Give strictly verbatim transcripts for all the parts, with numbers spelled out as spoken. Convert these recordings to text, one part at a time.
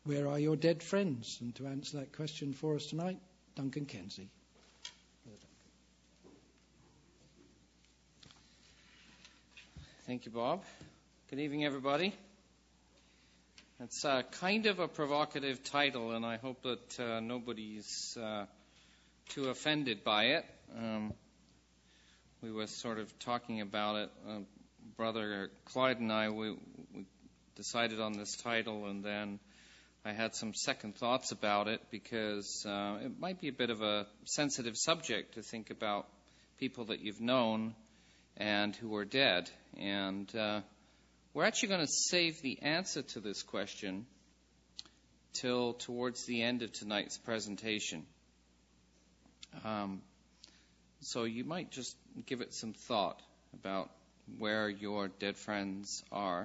Where are your dead friends? And to answer that question for us tonight, Duncan Kenzie. Thank you, Bob. Good evening, everybody. It's uh, kind of a provocative title, and I hope that uh, nobody's uh, too offended by it. Um, we were sort of talking about it. Uh, Brother Clyde and I, we, we decided on this title, and then I had some second thoughts about it because uh, it might be a bit of a sensitive subject to think about people that you've known and who are dead. And uh, we're actually going to save the answer to this question till towards the end of tonight's presentation. Um, so you might just give it some thought about where your dead friends are.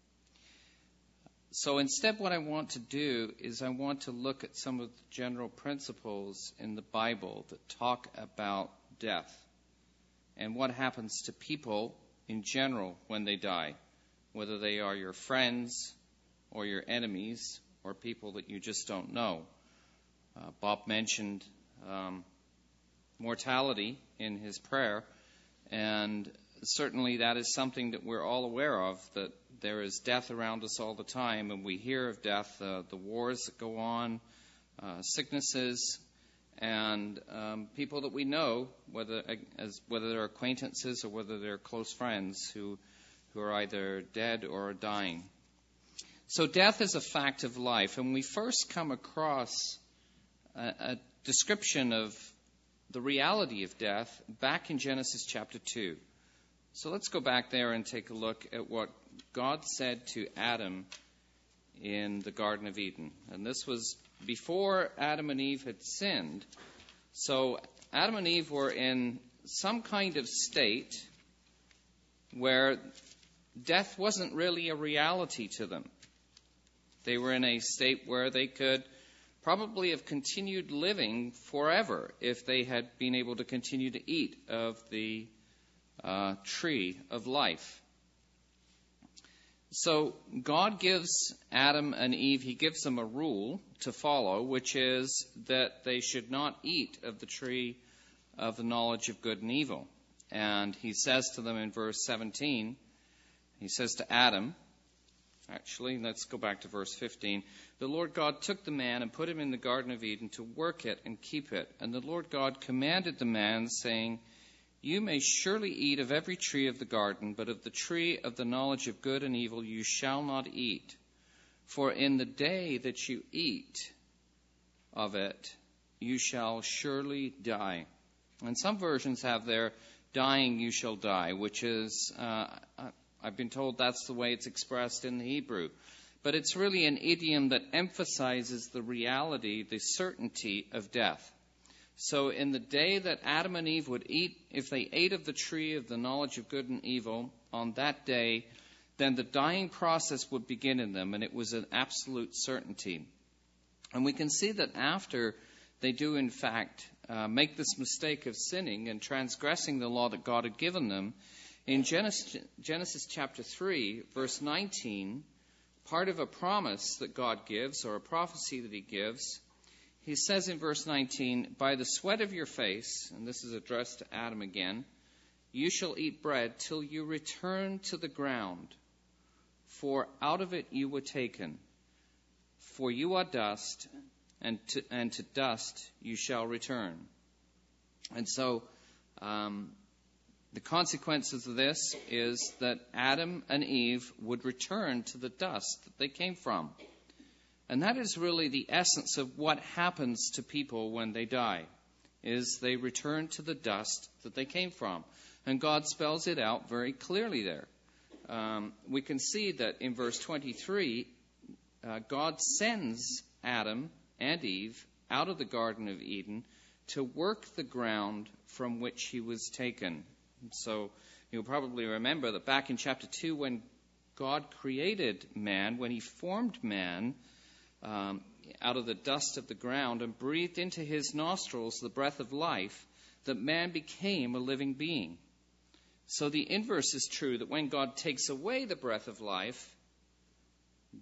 So instead, what I want to do is I want to look at some of the general principles in the Bible that talk about death and what happens to people in general when they die, whether they are your friends or your enemies or people that you just don't know. Uh, Bob mentioned um, mortality in his prayer, and certainly that is something that we're all aware of, that there is death around us all the time, and we hear of death, uh, the wars that go on, uh, sicknesses, and um, people that we know, whether as whether they're acquaintances or whether they're close friends, who who are either dead or are dying. So death is a fact of life, and we first come across a, a description of the reality of death back in Genesis chapter two. So let's go back there and take a look at what God said to Adam in the Garden of Eden. And this was before Adam and Eve had sinned. So Adam and Eve were in some kind of state where death wasn't really a reality to them. They were in a state where they could probably have continued living forever if they had been able to continue to eat of the uh, tree of life. So God gives Adam and Eve, he gives them a rule to follow, which is that they should not eat of the tree of the knowledge of good and evil. And he says to them in verse seventeen, he says to Adam, actually, let's go back to verse fifteen. The Lord God took the man and put him in the Garden of Eden to work it and keep it. And the Lord God commanded the man, saying, you may surely eat of every tree of the garden, but of the tree of the knowledge of good and evil you shall not eat. For in the day that you eat of it, you shall surely die. And some versions have there, dying you shall die, which is, uh, I've been told that's the way it's expressed in the Hebrew. But it's really an idiom that emphasizes the reality, the certainty of death. So in the day that Adam and Eve would eat, if they ate of the tree of the knowledge of good and evil, on that day, then the dying process would begin in them, and it was an absolute certainty. And we can see that after they do, in fact, uh, make this mistake of sinning and transgressing the law that God had given them, in Genesis, Genesis chapter three, verse nineteen, part of a promise that God gives, or a prophecy that he gives, he says in verse nineteen, by the sweat of your face, and this is addressed to Adam again, you shall eat bread till you return to the ground, for out of it you were taken. For you are dust, and to, and to dust you shall return. And so um, the consequences of this is that Adam and Eve would return to the dust that they came from. And that is really the essence of what happens to people when they die, is they return to the dust that they came from. And God spells it out very clearly there. Um, we can see that in verse twenty-three, uh, God sends Adam and Eve out of the Garden of Eden to work the ground from which he was taken. So you'll probably remember that back in chapter two, when God created man, when he formed man, Um, out of the dust of the ground and breathed into his nostrils the breath of life, that man became a living being. So the inverse is true, that when God takes away the breath of life,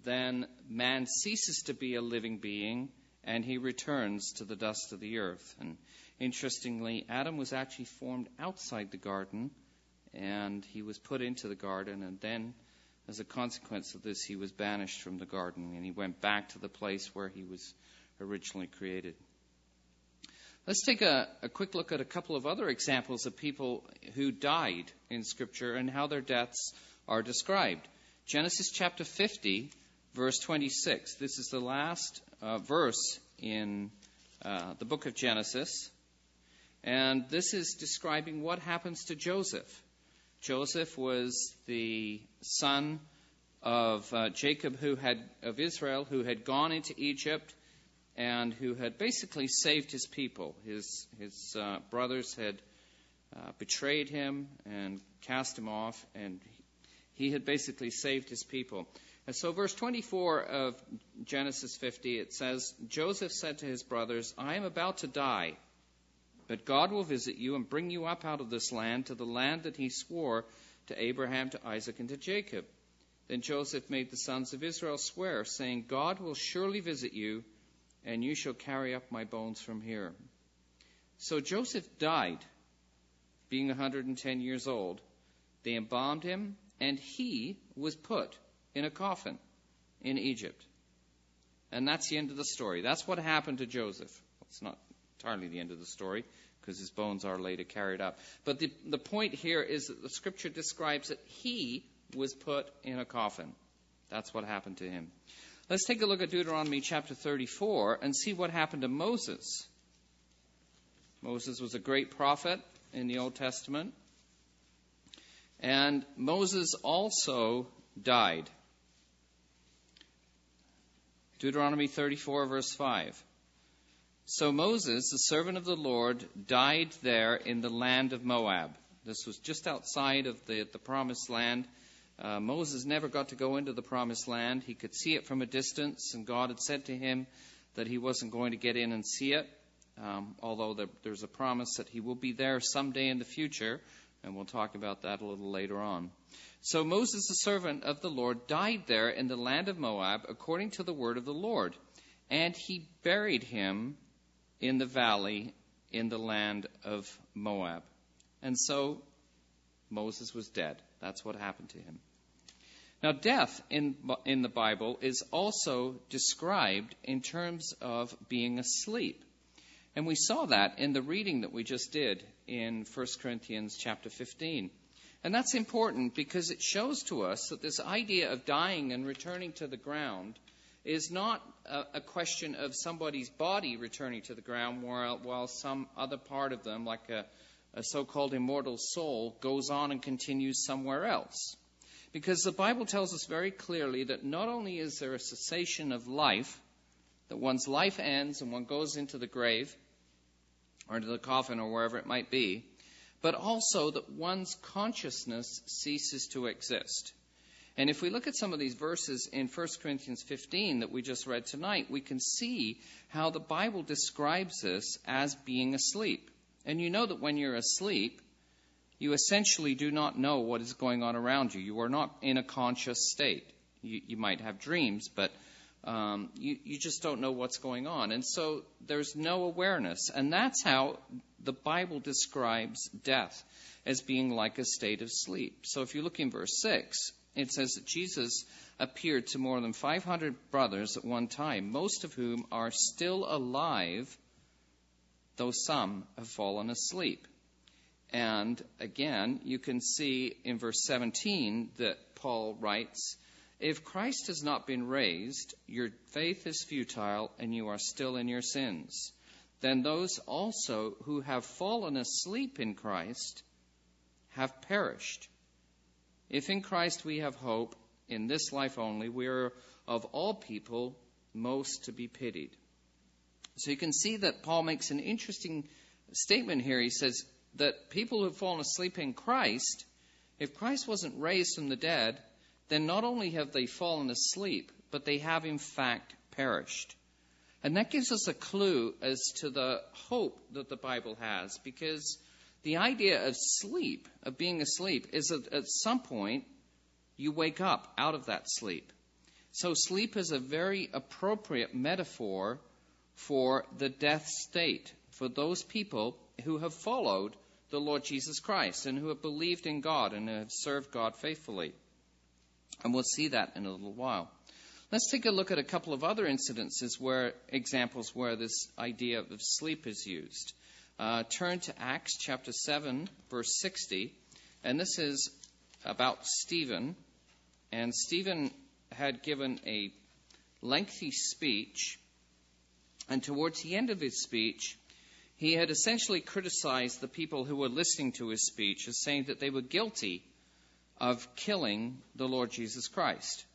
then man ceases to be a living being and he returns to the dust of the earth. And interestingly, Adam was actually formed outside the garden, and he was put into the garden, and then as a consequence of this, he was banished from the garden, and he went back to the place where he was originally created. Let's take a, a quick look at a couple of other examples of people who died in Scripture and how their deaths are described. Genesis chapter fifty, verse twenty-six. This is the last uh, verse in uh, the book of Genesis. And this is describing what happens to Joseph. Joseph was the son of uh, Jacob, who had of Israel, who had gone into Egypt and who had basically saved his people. His his uh, brothers had uh, betrayed him and cast him off, and he had basically saved his people. And so verse twenty-four of Genesis fifty, it says, Joseph said to his brothers, I am about to die, but God will visit you and bring you up out of this land to the land that he swore to Abraham, to Isaac, and to Jacob. Then Joseph made the sons of Israel swear, saying, God will surely visit you, and you shall carry up my bones from here. So Joseph died, being one hundred ten years old. They embalmed him, and he was put in a coffin in Egypt. And that's the end of the story. That's what happened to Joseph. It's not entirely the end of the story, because his bones are later carried up. But the, the point here is that the Scripture describes that he was put in a coffin. That's what happened to him. Let's take a look at Deuteronomy chapter thirty-four and see what happened to Moses. Moses was a great prophet in the Old Testament. And Moses also died. Deuteronomy thirty-four, verse five. So Moses, the servant of the Lord, died there in the land of Moab. This was just outside of the, the promised land. Uh, Moses never got to go into the promised land. He could see it from a distance, and God had said to him that he wasn't going to get in and see it, um, although there, there's a promise that he will be there someday in the future, and we'll talk about that a little later on. So Moses, the servant of the Lord, died there in the land of Moab according to the word of the Lord, and he buried him in the valley in the land of Moab. And so Moses was dead. That's what happened to him. Now, death in in the Bible is also described in terms of being asleep. And we saw that in the reading that we just did in First Corinthians chapter fifteen. And that's important because it shows to us that this idea of dying and returning to the ground is not a, a question of somebody's body returning to the ground while, while some other part of them, like a, a so-called immortal soul, goes on and continues somewhere else. Because the Bible tells us very clearly that not only is there a cessation of life, that one's life ends and one goes into the grave or into the coffin or wherever it might be, but also that one's consciousness ceases to exist. And if we look at some of these verses in First Corinthians fifteen that we just read tonight, we can see how the Bible describes this as being asleep. And you know that when you're asleep, you essentially do not know what is going on around you. You are not in a conscious state. You, you might have dreams, but um, you, you just don't know what's going on. And so there's no awareness. And that's how the Bible describes death, as being like a state of sleep. So if you look in verse six, it says that Jesus appeared to more than five hundred brothers at one time, most of whom are still alive, though some have fallen asleep. And again, you can see in verse seventeen that Paul writes, if Christ has not been raised, your faith is futile and you are still in your sins. Then those also who have fallen asleep in Christ have perished. If in Christ we have hope in this life only, we are of all people most to be pitied. So you can see that Paul makes an interesting statement here. He says that people who have fallen asleep in Christ, if Christ wasn't raised from the dead, then not only have they fallen asleep, but they have in fact perished. And that gives us a clue as to the hope that the Bible has, because the idea of sleep, of being asleep, is that at some point you wake up out of that sleep. So sleep is a very appropriate metaphor for the death state, for those people who have followed the Lord Jesus Christ and who have believed in God and have served God faithfully. And we'll see that in a little while. Let's take a look at a couple of other incidences where, examples where this idea of sleep is used. Uh, turn to Acts chapter seven, verse sixty, and this is about Stephen. And Stephen had given a lengthy speech, and towards the end of his speech, he had essentially criticized the people who were listening to his speech as saying that they were guilty of killing the Lord Jesus Christ.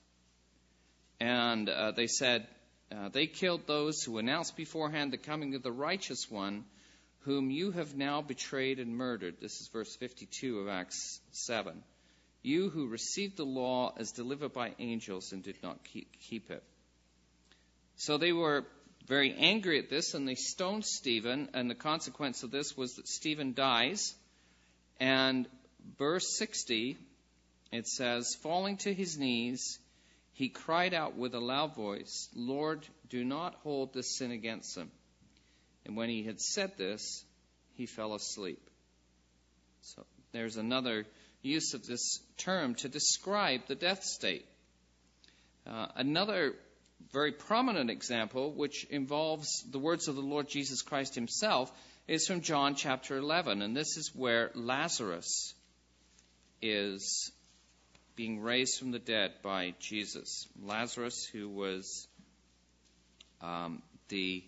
And uh, they said, uh, they killed those who announced beforehand the coming of the righteous one, whom you have now betrayed and murdered. This is verse fifty-two of Acts seven. You who received the law as delivered by angels and did not keep, keep it. So they were very angry at this, and they stoned Stephen, and the consequence of this was that Stephen dies. And verse sixty, it says, falling to his knees, he cried out with a loud voice, Lord, do not hold this sin against them. And when he had said this, he fell asleep. So there's another use of this term to describe the death state. Uh, another very prominent example, which involves the words of the Lord Jesus Christ himself, is from John chapter eleven. And this is where Lazarus is being raised from the dead by Jesus. Lazarus, who was um, the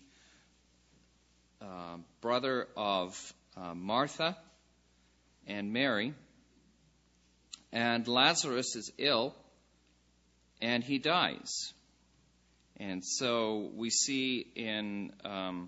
uh, brother of uh, Martha and Mary. And Lazarus is ill, and he dies. And so we see in um,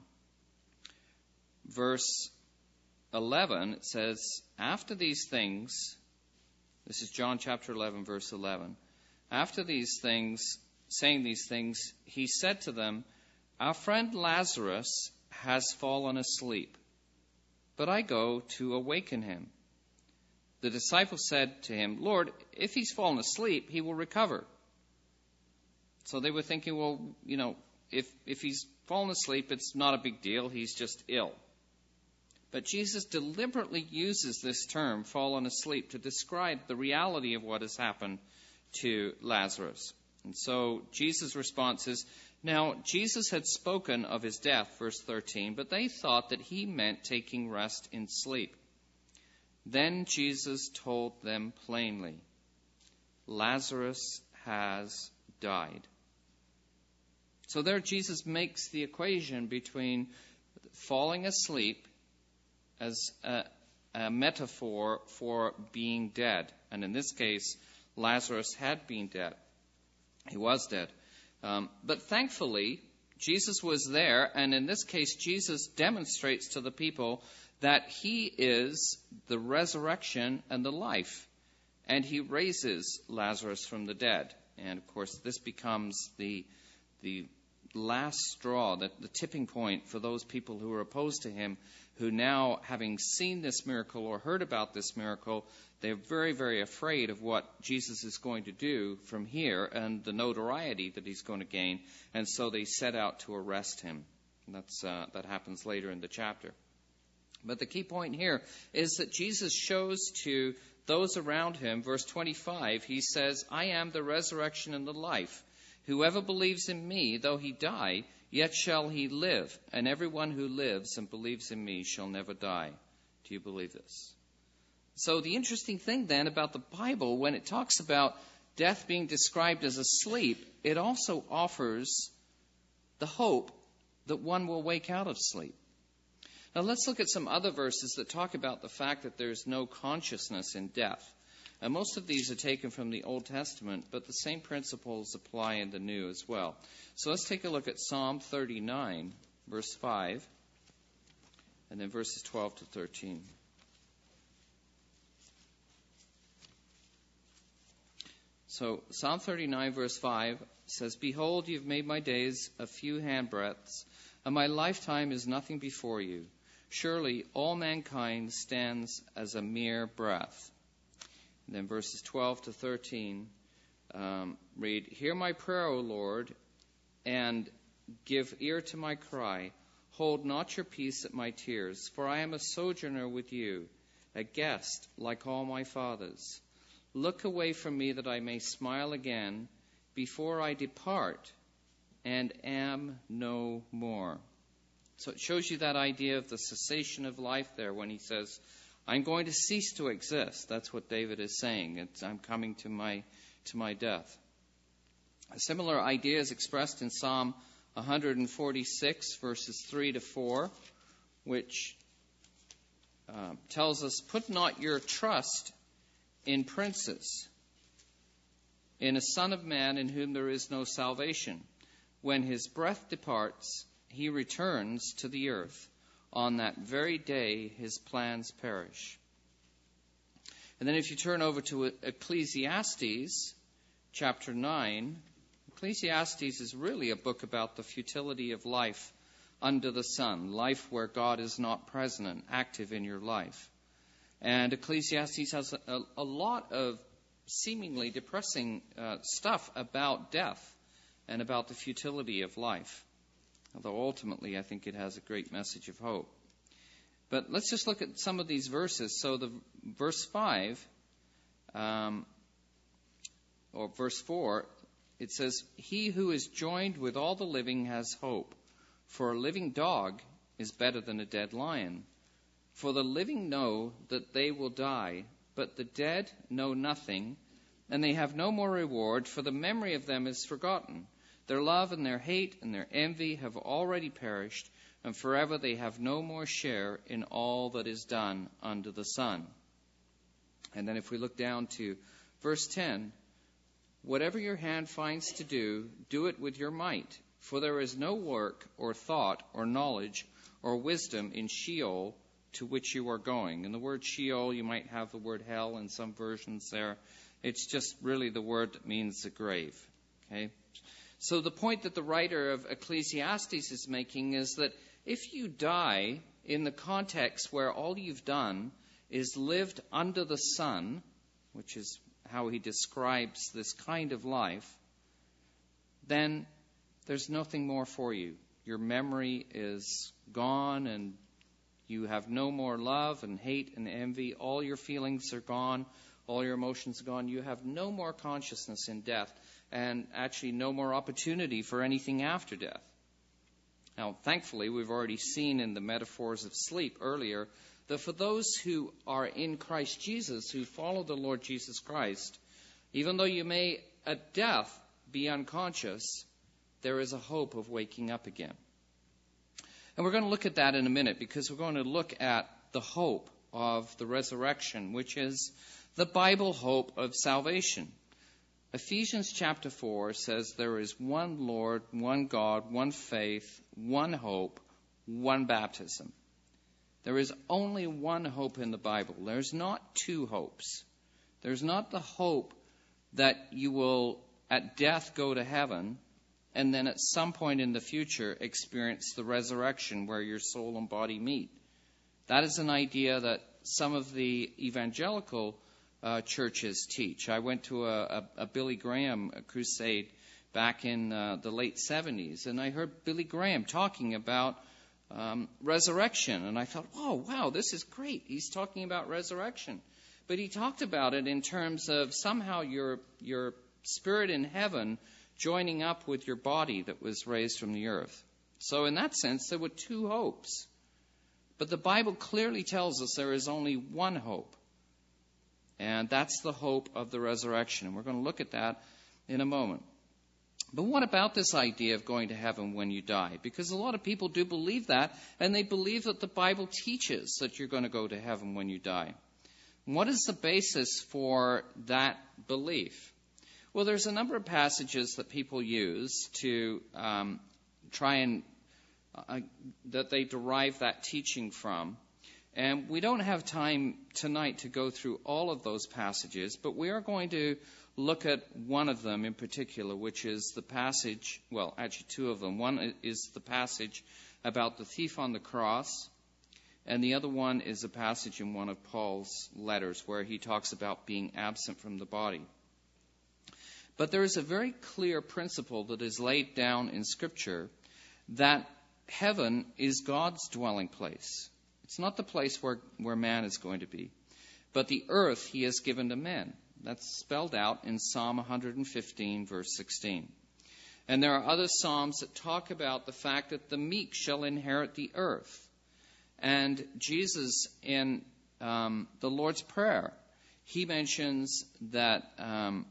verse eleven, it says, after these things, this is John chapter eleven, verse eleven. After these things, saying these things, he said to them, our friend Lazarus has fallen asleep, but I go to awaken him. The disciples said to him, Lord, if he's fallen asleep, he will recover. So they were thinking, well, you know, if, if he's fallen asleep, it's not a big deal. He's just ill. But Jesus deliberately uses this term, fallen asleep, to describe the reality of what has happened to Lazarus. And so Jesus' response is, now Jesus had spoken of his death, verse thirteen, but they thought that he meant taking rest in sleep. Then Jesus told them plainly, Lazarus has died. So there Jesus makes the equation between falling asleep as a, a metaphor for being dead. And in this case, Lazarus had been dead. He was dead. Um, but thankfully, Jesus was there, and in this case, Jesus demonstrates to the people that he is the resurrection and the life. And he raises Lazarus from the dead. And of course, this becomes the the last straw, the, the tipping point for those people who are opposed to him, who now, having seen this miracle or heard about this miracle, they're very, very afraid of what Jesus is going to do from here and the notoriety that he's going to gain. And so they set out to arrest him. And that's uh, that happens later in the chapter. But the key point here is that Jesus shows to those around him, verse twenty-five, he says, I am the resurrection and the life. Whoever believes in me, though he die, yet shall he live. And everyone who lives and believes in me shall never die. Do you believe this? So the interesting thing then about the Bible, when it talks about death being described as a sleep, it also offers the hope that one will wake out of sleep. Now let's look at some other verses that talk about the fact that there's no consciousness in death. And most of these are taken from the Old Testament, but the same principles apply in the New as well. So let's take a look at Psalm thirty-nine, verse five, and then verses twelve to thirteen. So Psalm thirty-nine, verse five says, Behold, you've made my days a few handbreadths, and my lifetime is nothing before you. Surely all mankind stands as a mere breath. And then verses twelve to thirteen, um, read, "Hear my prayer, O Lord, and give ear to my cry. Hold not your peace at my tears, for I am a sojourner with you, a guest like all my fathers. Look away from me that I may smile again before I depart and am no more." So it shows you that idea of the cessation of life there when he says, I'm going to cease to exist. That's what David is saying. It's, I'm coming to my to my death. A similar idea is expressed in Psalm one forty-six, verses three to four, which uh, tells us, "Put not your trust in princes, in a son of man in whom there is no salvation. When his breath departs, he returns to the earth. On that very day, his plans perish." And then if you turn over to Ecclesiastes chapter nine, Ecclesiastes is really a book about the futility of life under the sun, life where God is not present and active in your life. And Ecclesiastes has a, a lot of seemingly depressing uh, stuff about death and about the futility of life. Although ultimately I think it has a great message of hope. But let's just look at some of these verses. So the verse five, um, or verse four, it says, "He who is joined with all the living has hope. For a living dog is better than a dead lion. For the living know that they will die, but the dead know nothing, and they have no more reward, for the memory of them is forgotten. Their love and their hate and their envy have already perished, and forever they have no more share in all that is done under the sun." And then if we look down to verse ten, "Whatever your hand finds to do, do it with your might, for there is no work or thought or knowledge or wisdom in Sheol, to which you are going." And the word Sheol, you might have the word hell in some versions there. It's just really the word that means the grave. Okay? So the point that the writer of Ecclesiastes is making is that if you die in the context where all you've done is lived under the sun, which is how he describes this kind of life, then there's nothing more for you. Your memory is gone, and you have no more love and hate and envy. All your feelings are gone. All your emotions are gone. You have no more consciousness in death, and actually no more opportunity for anything after death. Now, thankfully, we've already seen in the metaphors of sleep earlier that for those who are in Christ Jesus, who follow the Lord Jesus Christ, even though you may at death be unconscious, there is a hope of waking up again. And we're going to look at that in a minute, because we're going to look at the hope of the resurrection, which is the Bible hope of salvation. Ephesians chapter four says there is one Lord, one God, one faith, one hope, one baptism. There is only one hope in the Bible. There's not two hopes. There's not the hope that you will at death go to heaven and then at some point in the future experience the resurrection where your soul and body meet. That is an idea that some of the evangelical uh, churches teach. I went to a, a, a Billy Graham crusade back in uh, the late seventies, and I heard Billy Graham talking about um, resurrection, and I thought, oh, wow, this is great. He's talking about resurrection. But he talked about it in terms of somehow your your spirit in heaven joining up with your body that was raised from the earth. So in that sense, there were two hopes. But the Bible clearly tells us there is only one hope. And that's the hope of the resurrection. And we're going to look at that in a moment. But what about this idea of going to heaven when you die? Because a lot of people do believe that, and they believe that the Bible teaches that you're going to go to heaven when you die. What is the basis for that belief? Well, there's a number of passages that people use to um, try and uh, that they derive that teaching from. And we don't have time tonight to go through all of those passages, but we are going to look at one of them in particular, which is the passage, well, actually two of them. One is the passage about the thief on the cross, and the other one is a passage in one of Paul's letters where he talks about being absent from the body. But there is a very clear principle that is laid down in Scripture that heaven is God's dwelling place. It's not the place where, where man is going to be, but the earth he has given to men. That's spelled out in Psalm one fifteen, verse sixteen. And there are other psalms that talk about the fact that the meek shall inherit the earth. And Jesus, in um, the Lord's Prayer, he mentions that um,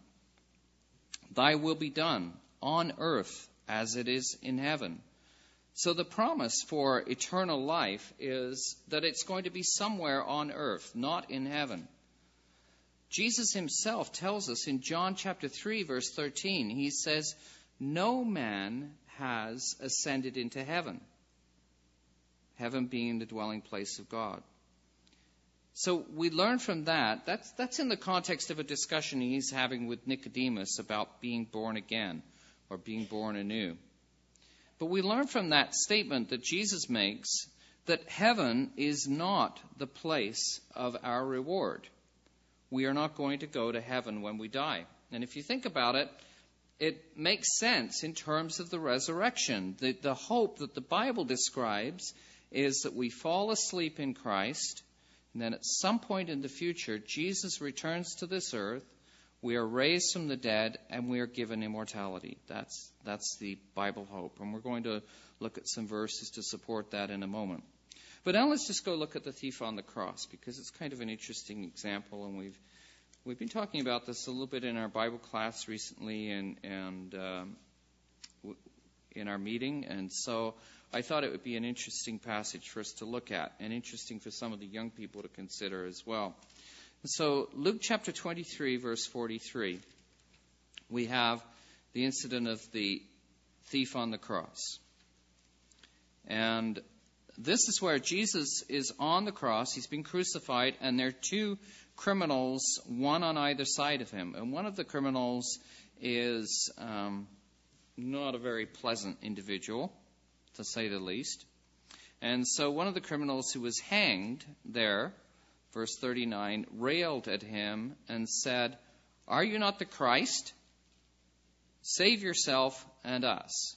thy will be done on earth as it is in heaven. So the promise for eternal life is that it's going to be somewhere on earth, not in heaven. Jesus himself tells us in John chapter three, verse thirteen, he says, no man has ascended into heaven, heaven being the dwelling place of God. So we learn from that, that's, that's in the context of a discussion he's having with Nicodemus about being born again or being born anew. But we learn from that statement that Jesus makes that heaven is not the place of our reward. We are not going to go to heaven when we die. And if you think about it, it makes sense in terms of the resurrection. The, the hope that the Bible describes is that we fall asleep in Christ, and then at some point in the future, Jesus returns to this earth, we are raised from the dead, and we are given immortality. That's, that's the Bible hope. And we're going to look at some verses to support that in a moment. But now let's just go look at the thief on the cross, because it's kind of an interesting example, and we've we've been talking about this a little bit in our Bible class recently and, and um, w- in our meeting. And so I thought it would be an interesting passage for us to look at, and interesting for some of the young people to consider as well. So Luke chapter twenty-three, verse forty-three, we have the incident of the thief on the cross. And this is where Jesus is on the cross. He's been crucified, and there are two criminals, one on either side of him. And one of the criminals is um, not a very pleasant individual, to say the least. And so one of the criminals who was hanged there, verse thirty-nine, railed at him and said, "Are you not the Christ? Save yourself and us."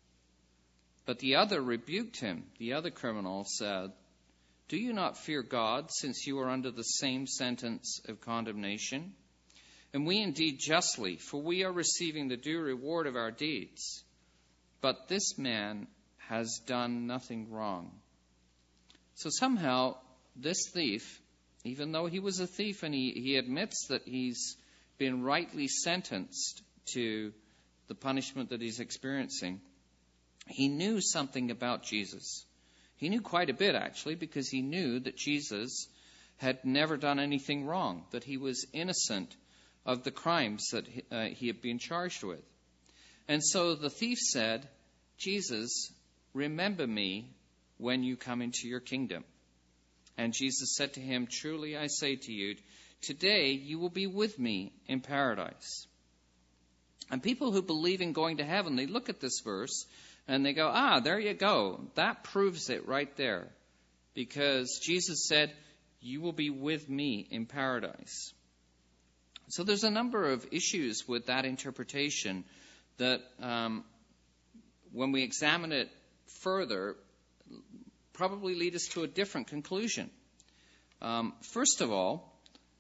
But the other rebuked him. The other criminal said, "Do you not fear God, since you are under the same sentence of condemnation? And we indeed justly, for we are receiving the due reward of our deeds. But this man has done nothing wrong." So somehow, this thief, even though he was a thief and he, he admits that he's been rightly sentenced to the punishment that he's experiencing, he knew something about Jesus. He knew quite a bit, actually, because he knew that Jesus had never done anything wrong, that he was innocent of the crimes that he, uh, he had been charged with. And so the thief said, "Jesus, remember me when you come into your kingdom." And Jesus said to him, "Truly I say to you, today you will be with me in paradise." And people who believe in going to heaven, they look at this verse and they go, ah, there you go. That proves it right there. Because Jesus said, "You will be with me in paradise." So there's a number of issues with that interpretation that um, when we examine it further, probably lead us to a different conclusion. Um, first of all,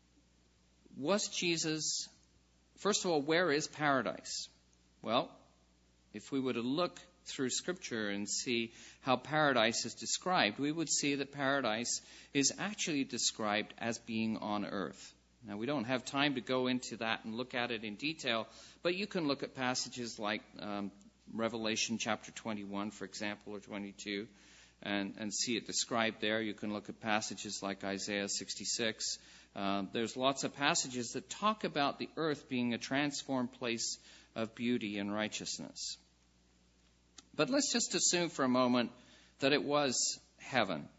was Jesus, first of all, where is paradise? Well, if we were to look through Scripture and see how paradise is described, we would see that paradise is actually described as being on earth. Now, we don't have time to go into that and look at it in detail, but you can look at passages like um, Revelation chapter twenty-one, for example, or twenty-two, and, and see it described there. You can look at passages like Isaiah sixty-six. Uh, there's lots of passages that talk about the earth being a transformed place of beauty and righteousness. But let's just assume for a moment that it was heaven.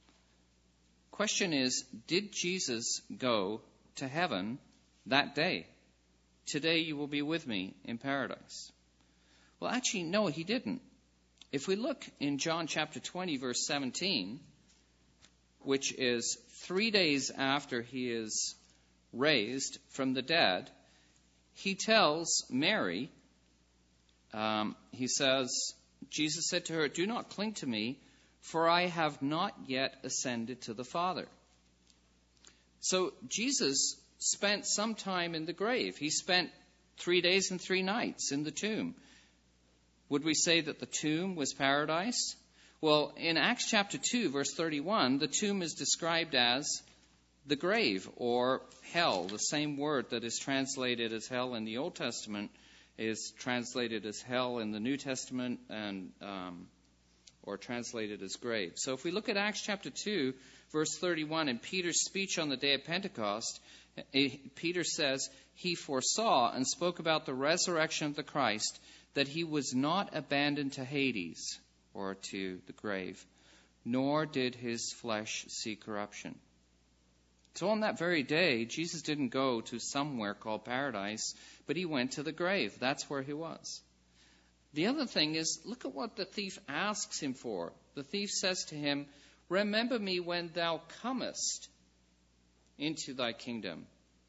Question is, did Jesus go to heaven that day? "Today you will be with me in paradise." Well, actually, no, he didn't. If we look in John chapter twenty, verse seventeen, which is three days after he is raised from the dead, he tells Mary, um, he says, Jesus said to her, "Do not cling to me, for I have not yet ascended to the Father." So Jesus spent some time in the grave. He spent three days and three nights in the tomb. Would we say that the tomb was paradise? Well, in Acts chapter two, verse thirty-one, the tomb is described as the grave or hell. The same word that is translated as hell in the Old Testament is translated as hell in the New Testament, and um, or translated as grave. So if we look at Acts chapter two, verse thirty-one, in Peter's speech on the day of Pentecost, Peter says, "He foresaw and spoke about the resurrection of the Christ, that he was not abandoned to Hades," or to the grave, "nor did his flesh see corruption." So on that very day, Jesus didn't go to somewhere called paradise, but he went to the grave. That's where he was. The other thing is, look at what the thief asks him for. The thief says to him, "Remember me when thou comest into thy kingdom."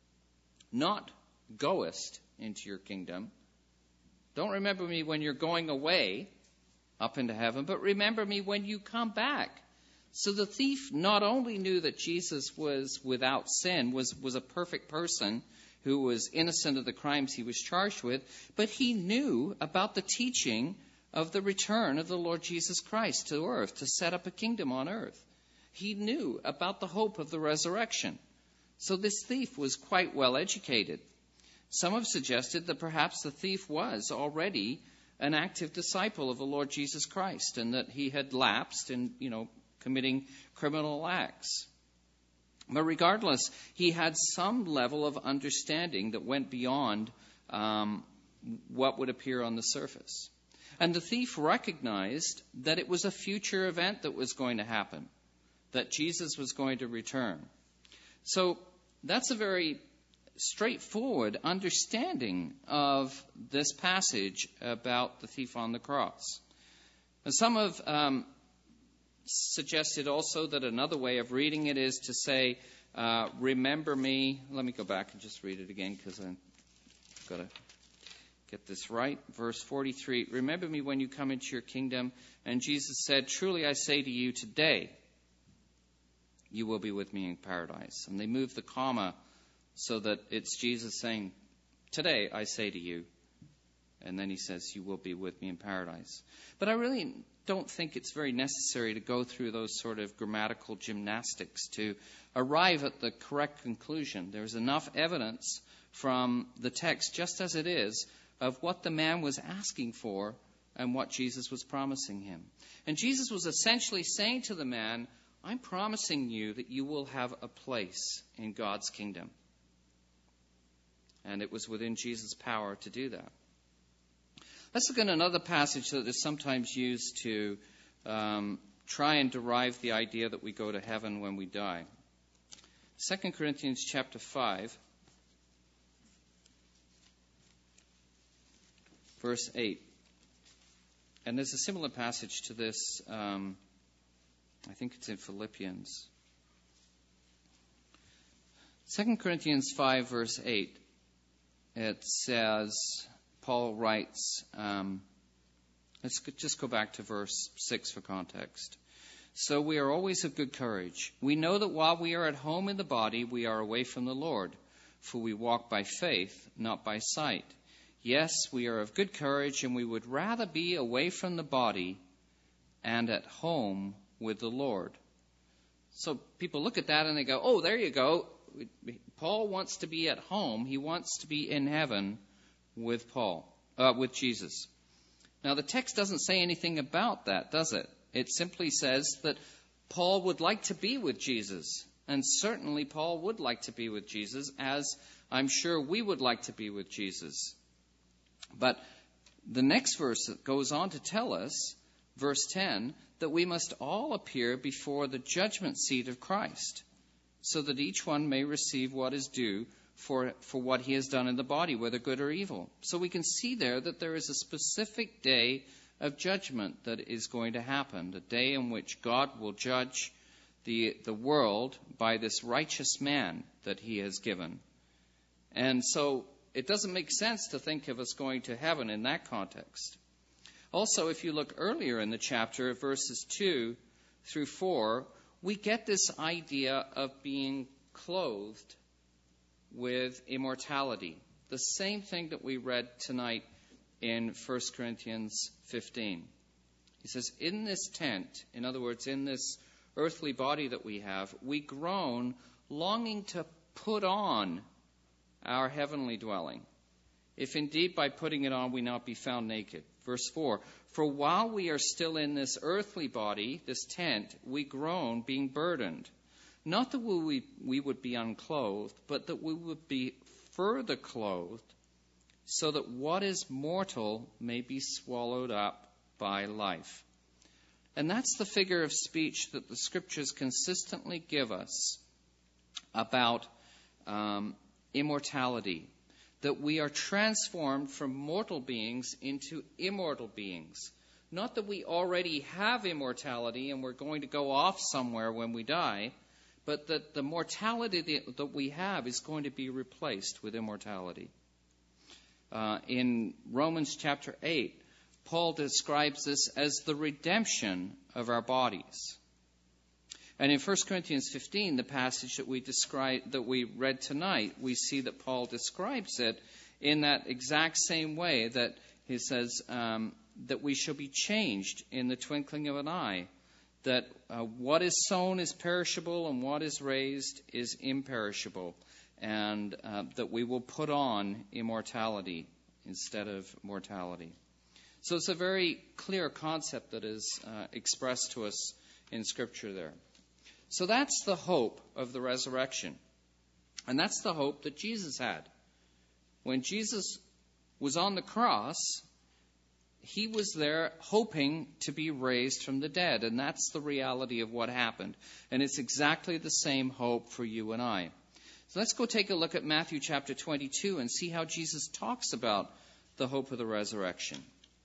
Not goest into your kingdom. Don't remember me when you're going away up into heaven, but remember me when you come back. So the thief not only knew that Jesus was without sin, was, was a perfect person who was innocent of the crimes he was charged with, but he knew about the teaching of the return of the Lord Jesus Christ to earth, to set up a kingdom on earth. He knew about the hope of the resurrection. So this thief was quite well educated. Some have suggested that perhaps the thief was already an active disciple of the Lord Jesus Christ, and that he had lapsed in, you know, committing criminal acts. But regardless, he had some level of understanding that went beyond um, what would appear on the surface. And the thief recognized that it was a future event that was going to happen, that Jesus was going to return. So that's a very straightforward understanding of this passage about the thief on the cross. And some have um, suggested also that another way of reading it is to say, uh, remember me. Let me go back and just read it again, because I've got to get this right. Verse forty-three, "Remember me when you come into your kingdom." And Jesus said, "Truly I say to you, today you will be with me in paradise." And they moved the comma so that it's Jesus saying, "Today I say to you." And then he says, "You will be with me in paradise." But I really don't think it's very necessary to go through those sort of grammatical gymnastics to arrive at the correct conclusion. There's enough evidence from the text, just as it is, of what the man was asking for and what Jesus was promising him. And Jesus was essentially saying to the man, "I'm promising you that you will have a place in God's kingdom." And it was within Jesus' power to do that. Let's look at another passage that is sometimes used to um, try and derive the idea that we go to heaven when we die. Second Corinthians chapter five, verse eight. And there's a similar passage to this. Um, I think it's in Philippians. Second Corinthians five, verse eight. It says, Paul writes, um, let's just go back to verse six for context. "So we are always of good courage. We know that while we are at home in the body, we are away from the Lord. For we walk by faith, not by sight. Yes, we are of good courage, and we would rather be away from the body and at home with the Lord." So people look at that and they go, oh, there you go. Paul wants to be at home. He wants to be in heaven with Paul, uh, with Jesus. Now, the text doesn't say anything about that, does it? It simply says that Paul would like to be with Jesus. And certainly Paul would like to be with Jesus, as I'm sure we would like to be with Jesus. But the next verse goes on to tell us, verse ten, that we must all appear before the judgment seat of Christ, so that each one may receive what is due for, for what he has done in the body, whether good or evil. So we can see there that there is a specific day of judgment that is going to happen, the day in which God will judge the, the world by this righteous man that he has given. And so it doesn't make sense to think of us going to heaven in that context. Also, if you look earlier in the chapter, verses two through four, we get this idea of being clothed with immortality. The same thing that we read tonight in First Corinthians fifteen. He says, in this tent, in other words, in this earthly body that we have, we groan, longing to put on our heavenly dwelling, if indeed by putting it on we not be found naked. Verse four, for while we are still in this earthly body, this tent, we groan, being burdened. Not that we, we would be unclothed, but that we would be further clothed, so that what is mortal may be swallowed up by life. And that's the figure of speech that the Scriptures consistently give us about um, immortality, that we are transformed from mortal beings into immortal beings. Not that we already have immortality and we're going to go off somewhere when we die, but that the mortality that we have is going to be replaced with immortality. Uh, in Romans chapter eight, Paul describes this as the redemption of our bodies. And in First Corinthians fifteen, the passage that we describe, that we read tonight, we see that Paul describes it in that exact same way, that he says um, that we shall be changed in the twinkling of an eye, that uh, what is sown is perishable and what is raised is imperishable, and uh, that we will put on immortality instead of mortality. So it's a very clear concept that is uh, expressed to us in Scripture there. So that's the hope of the resurrection. And that's the hope that Jesus had. When Jesus was on the cross, he was there hoping to be raised from the dead. And that's the reality of what happened. And it's exactly the same hope for you and I. So let's go take a look at Matthew chapter twenty-two and see how Jesus talks about the hope of the resurrection.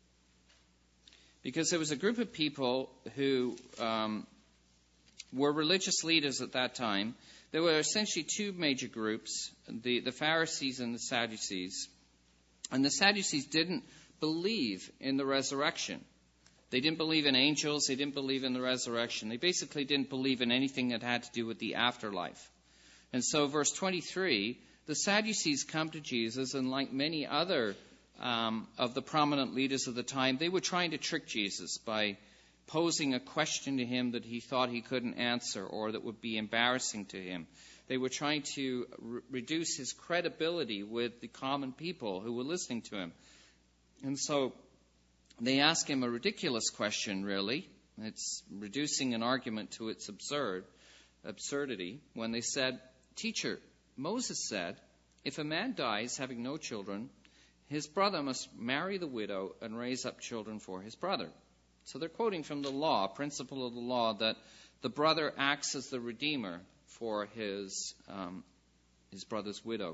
Because there was a group of people who um, were religious leaders at that time. There were essentially two major groups, the, the Pharisees and the Sadducees. And the Sadducees didn't believe in the resurrection. They didn't believe in angels. They didn't believe in the resurrection. They basically didn't believe in anything that had to do with the afterlife. And so verse twenty-three, the Sadducees come to Jesus, and like many other um, of the prominent leaders of the time, they were trying to trick Jesus by posing a question to him that he thought he couldn't answer or that would be embarrassing to him. They were trying to re- reduce his credibility with the common people who were listening to him. And so they asked him a ridiculous question, really. It's reducing an argument to its absurd absurdity when they said, "Teacher, Moses said, if a man dies having no children, his brother must marry the widow and raise up children for his brother." So they're quoting from the law, principle of the law, that the brother acts as the redeemer for his um, his brother's widow.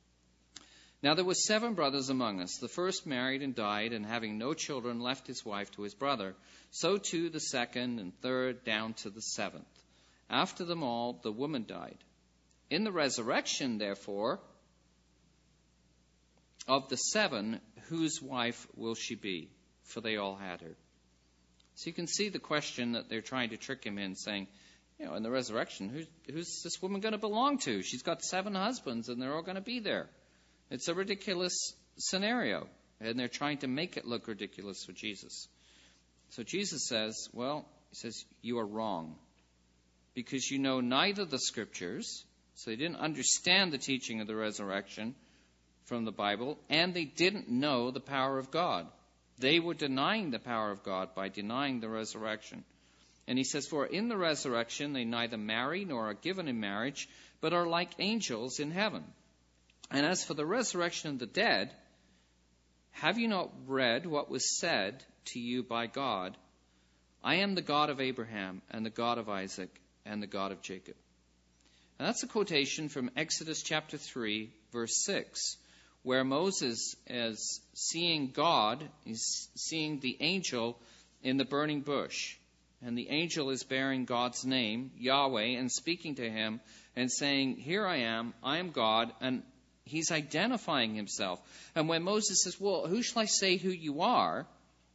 Now there were seven brothers among us. The first married and died, and having no children left his wife to his brother. So too the second and third, down to the seventh. After them all, the woman died. In the resurrection, therefore, of the seven, whose wife will she be? For they all had her. So you can see the question that they're trying to trick him in, saying, you know, in the resurrection, who's, who's this woman going to belong to? She's got seven husbands, and they're all going to be there. It's a ridiculous scenario, and they're trying to make it look ridiculous for Jesus. So Jesus says, well, he says, you are wrong, because you know neither the Scriptures, so they didn't understand the teaching of the resurrection from the Bible, and they didn't know the power of God. They were denying the power of God by denying the resurrection. And he says, for in the resurrection they neither marry nor are given in marriage, but are like angels in heaven. And as for the resurrection of the dead, have you not read what was said to you by God? I am the God of Abraham and the God of Isaac and the God of Jacob. And that's a quotation from Exodus chapter three, verse six, where Moses is seeing God, he's seeing the angel in the burning bush. And the angel is bearing God's name, Yahweh, and speaking to him and saying, here I am, I am God, and He's identifying himself. And when Moses says, well, who shall I say who you are?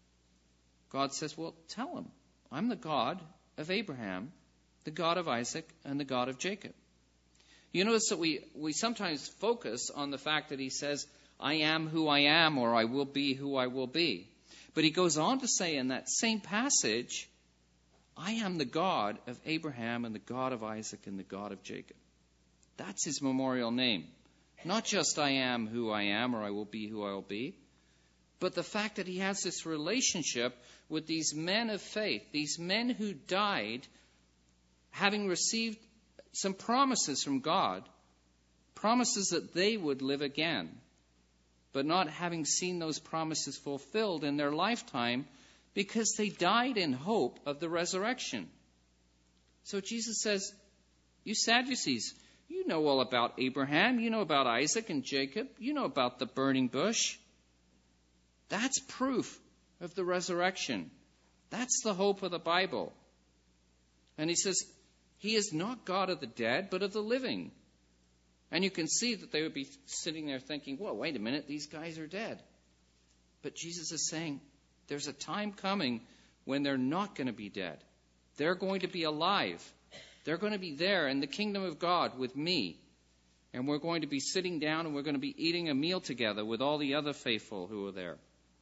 God says, well, tell him. I'm the God of Abraham, the God of Isaac, and the God of Jacob. You notice that we, we sometimes focus on the fact that he says, I am who I am, or I will be who I will be. But he goes on to say in that same passage, I am the God of Abraham and the God of Isaac and the God of Jacob. That's his memorial name. Not just I am who I am, or I will be who I will be, but the fact that he has this relationship with these men of faith, these men who died having received some promises from God, promises that they would live again, but not having seen those promises fulfilled in their lifetime because they died in hope of the resurrection. So Jesus says, you Sadducees, you know all about Abraham, you know about Isaac and Jacob, you know about the burning bush. That's proof of the resurrection. That's the hope of the Bible. And he says, he is not God of the dead, but of the living. And you can see that they would be sitting there thinking, well, wait a minute, these guys are dead. But Jesus is saying, there's a time coming when they're not going to be dead. They're going to be alive. They're going to be there in the kingdom of God with me. And we're going to be sitting down and we're going to be eating a meal together with all the other faithful who are there.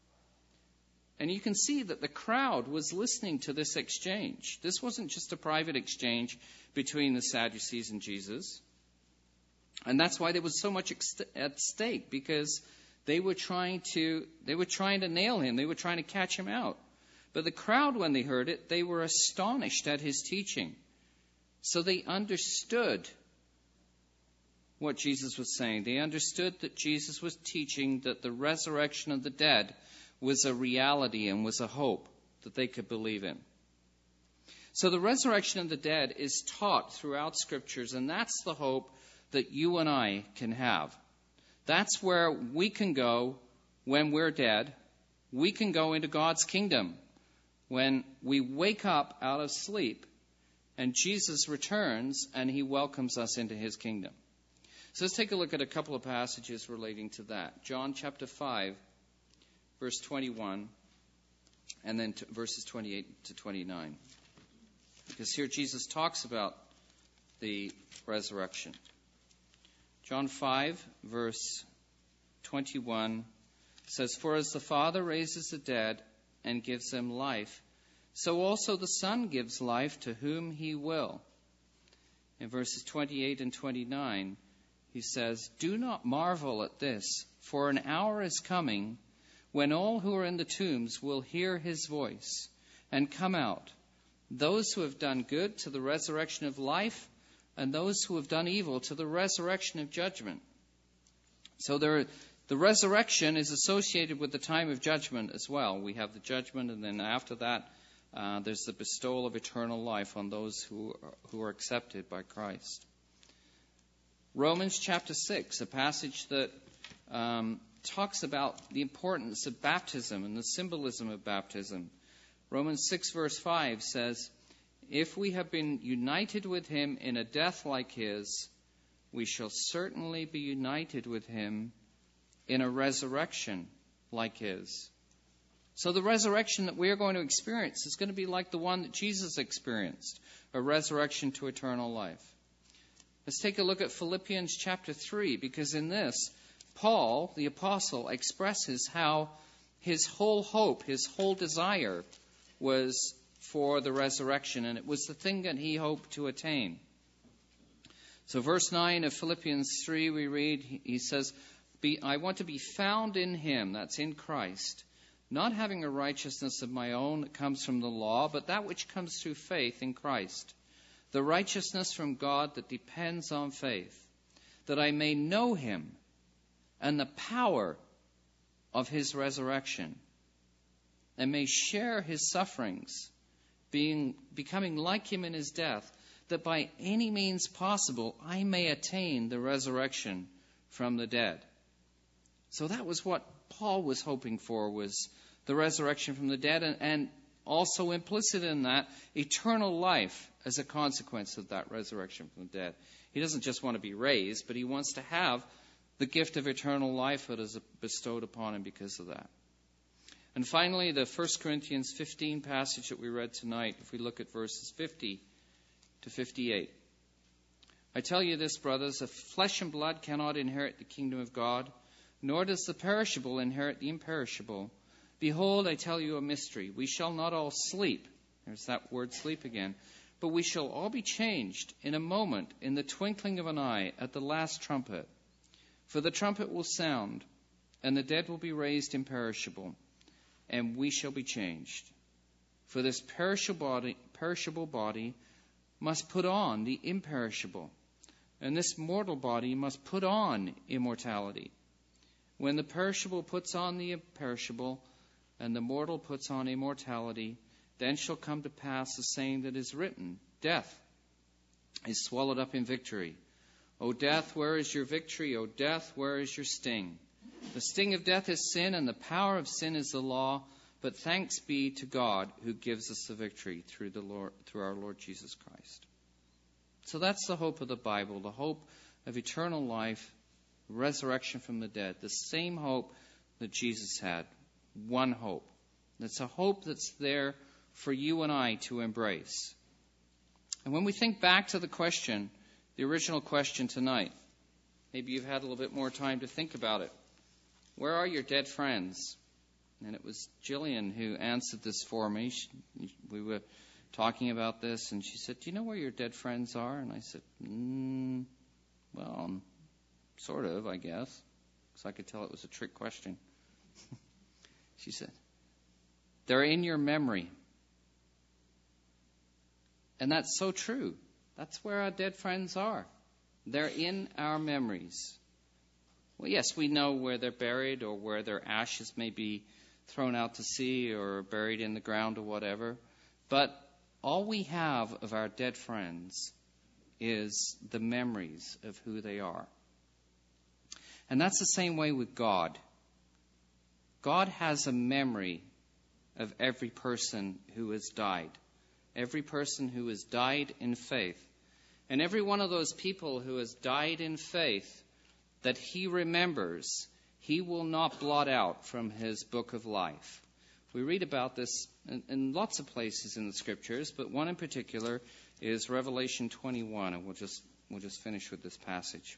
And you can see that the crowd was listening to this exchange. This wasn't just a private exchange between the Sadducees and Jesus. And that's why there was so much at stake, because they were trying to they were trying to nail him. They were trying to catch him out. But the crowd, when they heard it, they were astonished at his teaching. So they understood what Jesus was saying. They understood that Jesus was teaching that the resurrection of the dead was a reality and was a hope that they could believe in. So the resurrection of the dead is taught throughout Scriptures, and that's the hope that you and I can have. That's where we can go when we're dead. We can go into God's kingdom when we wake up out of sleep and Jesus returns and he welcomes us into his kingdom. So let's take a look at a couple of passages relating to that. John chapter five, verse twenty-one, and then t- verses twenty-eight to twenty-nine. Because here Jesus talks about the resurrection. John five, verse twenty-one says, For as the Father raises the dead and gives them life, so also the Son gives life to whom he will. In verses twenty-eight and twenty-nine, he says, Do not marvel at this, for an hour is coming when all who are in the tombs will hear his voice and come out, those who have done good to the resurrection of life, and those who have done evil to the resurrection of judgment. So there, the resurrection is associated with the time of judgment as well. We have the judgment, and then after that, uh, there's the bestowal of eternal life on those who are, who are accepted by Christ. Romans chapter six, a passage that um, talks about the importance of baptism and the symbolism of baptism. Romans six, verse five says, If we have been united with him in a death like his, we shall certainly be united with him in a resurrection like his. So the resurrection that we are going to experience is going to be like the one that Jesus experienced, a resurrection to eternal life. Let's take a look at Philippians chapter three, because in this, Paul, the apostle, expresses how his whole hope, his whole desire was for the resurrection, and it was the thing that he hoped to attain. So verse nine of Philippians three, we read, he says, be, I want to be found in him, that's in Christ, not having a righteousness of my own that comes from the law, but that which comes through faith in Christ, the righteousness from God that depends on faith, that I may know him and the power of his resurrection, and may share his sufferings, being becoming like him in his death, that by any means possible I may attain the resurrection from the dead. So that was what Paul was hoping for, was the resurrection from the dead, and, and also implicit in that, eternal life as a consequence of that resurrection from the dead. He doesn't just want to be raised, but he wants to have the gift of eternal life that is bestowed upon him because of that. And finally, the First Corinthians fifteen passage that we read tonight, if we look at verses fifty to fifty-eight. I tell you this, brothers, if flesh and blood cannot inherit the kingdom of God, nor does the perishable inherit the imperishable. Behold, I tell you a mystery. We shall not all sleep. There's that word sleep again. But we shall all be changed in a moment, in the twinkling of an eye, at the last trumpet. For the trumpet will sound, and the dead will be raised imperishable, and we shall be changed. For this perishable body, perishable body must put on the imperishable, and this mortal body must put on immortality. When the perishable puts on the imperishable, and the mortal puts on immortality, then shall come to pass the saying that is written, Death is swallowed up in victory. O death, where is your victory? O death, where is your sting? The sting of death is sin, and the power of sin is the law. But thanks be to God who gives us the victory through the Lord, through our Lord Jesus Christ. So that's the hope of the Bible, the hope of eternal life, resurrection from the dead, the same hope that Jesus had, one hope. It's a hope that's there for you and I to embrace. And when we think back to the question, the original question tonight, maybe you've had a little bit more time to think about it. Where are your dead friends? And it was Jillian who answered this for me. She, we were talking about this, and she said, do you know where your dead friends are? And I said, mm, well, um, sort of, I guess, because I could tell it was a trick question. She said, they're in your memory. And that's so true. That's where our dead friends are. They're in our memories. Well, yes, we know where they're buried or where their ashes may be thrown out to sea or buried in the ground or whatever. But all we have of our dead friends is the memories of who they are. And that's the same way with God. God has a memory of every person who has died. Every person who has died in faith. And every one of those people who has died in faith that he remembers, he will not blot out from his book of life. We read about this in, in lots of places in the Scriptures, but one in particular is Revelation twenty-one, and we'll just we'll just finish with this passage.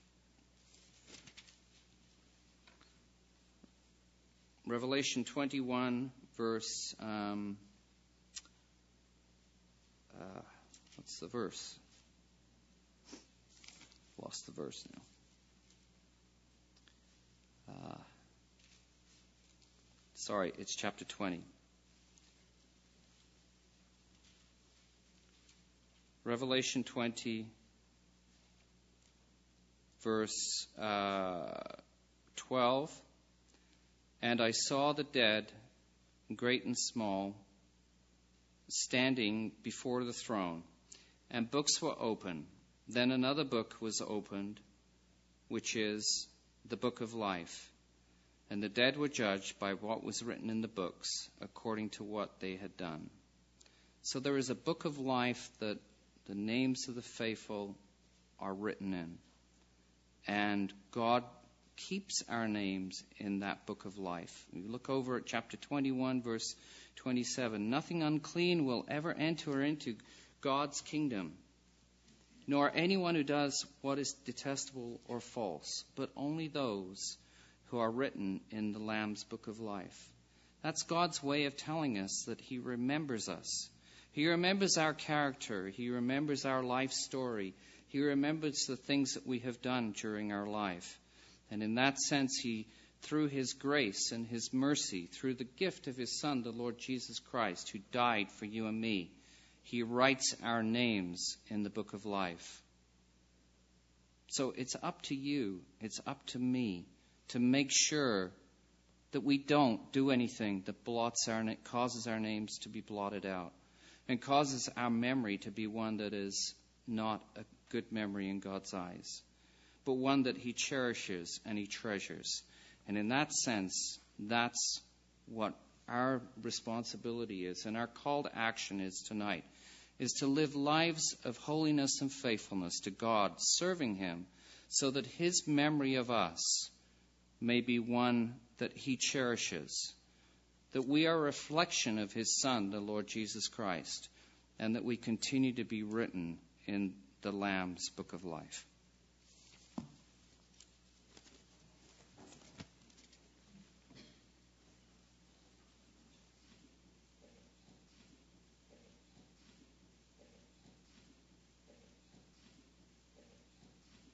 Revelation twenty-one, verse um, uh, what's the verse? Lost the verse now. Uh, sorry, it's chapter twenty. Revelation twenty, verse uh, twelve. And I saw the dead, great and small, standing before the throne, and books were opened. Then another book was opened, which is the book of life. And the dead were judged by what was written in the books, according to what they had done. So there is a book of life that the names of the faithful are written in. And God keeps our names in that book of life. We look over at chapter twenty-one, verse twenty-seven. Nothing unclean will ever enter into God's kingdom, nor anyone who does what is detestable or false, but only those who are written in the Lamb's book of life. That's God's way of telling us that he remembers us. He remembers our character. He remembers our life story. He remembers the things that we have done during our life. And in that sense, he, through his grace and his mercy, through the gift of his Son, the Lord Jesus Christ, who died for you and me, he writes our names in the book of life. So it's up to you, it's up to me to make sure that we don't do anything that blots our, causes our names to be blotted out and causes our memory to be one that is not a good memory in God's eyes, but one that he cherishes and he treasures. And in that sense, that's what our responsibility is and our call to action is tonight, is to live lives of holiness and faithfulness to God, serving him, so that his memory of us may be one that he cherishes, that we are a reflection of his Son, the Lord Jesus Christ, and that we continue to be written in the Lamb's book of life.